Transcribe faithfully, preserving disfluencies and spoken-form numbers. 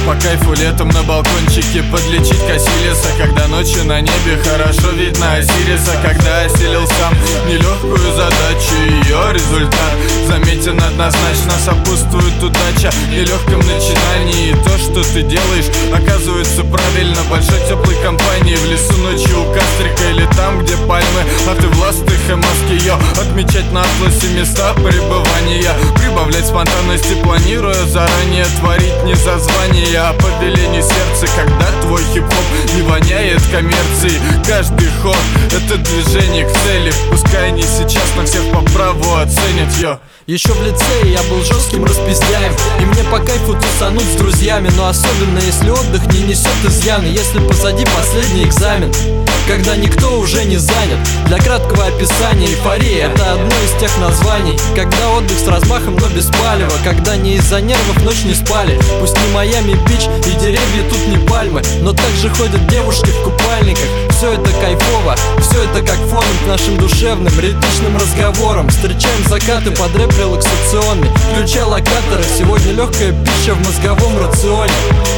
по кайфу летом на балкончике подлечить Кассилиса, когда ночью на небе хорошо видно Осириса. Когда осилил сам нелегкую задачу, ее результат заметен однозначно. Сопутствует удача нелегком начинании, и то, что ты делаешь, оказывается правильно. Большой теплой компании в лесу ночью у кострика, или там, где пальмы, а ты в ластах и маске. Йо, отмечать на атласе места пребывания, прибавлять спонтанности, планируя заранее, творить не за звание, а по велению сердца. Когда твой хип-хоп не воняет коммерцией, каждый ход — это движение к цели. Пускай не сейчас, но всех по праву оценят. Йо. Еще в лицее я был жестким распиздяем, и мне по кайфу тусануть с друзьями. Но особенно если отдых не несет изъяны, если позади последний экзамен, когда никто уже не занят. Для краткого описания, эйфория — это одно из тех названий. Когда отдых с размахом, но без палева, когда не из-за нервов ночь не спали. Пусть не Майами-Бич и деревья тут не пальмы, но также ходят девушки в купальниках. Все это кайфово, все это как фоном к нашим душевным ритмичным разговорам. Встречаем закаты под рэп релаксационный, включая локаторы. Сегодня легкая пища в мозговом рационе.